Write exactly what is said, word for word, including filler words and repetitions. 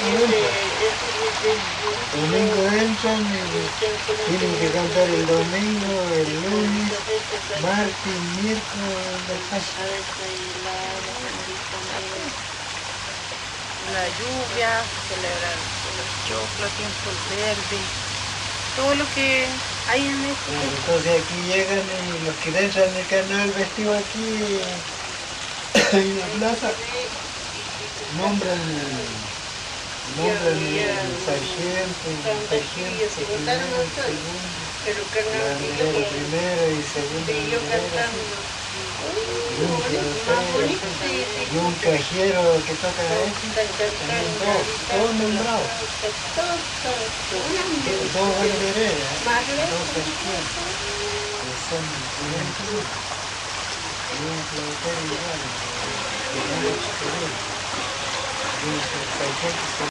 entra. Domingo entran y tienen que cantar el domingo, el lunes, martes, miércoles, descanso. La lluvia, celebrar los choclos, tiempos verdes, todo lo que hay en este. Entonces aquí llegan y los que danzan el carnaval vestido aquí en la plaza nombran, nombran el sargento, el sargento, primero, segundo, la primero y segundo, y un cajero que toca eso, también todos, todos nombrados, todos bandereras, todos cajeros, que son clientes, y un flautero igual, que no lo esperé, y un sargento.